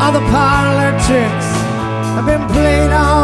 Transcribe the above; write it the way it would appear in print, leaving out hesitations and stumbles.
All the parlor tricks have been played on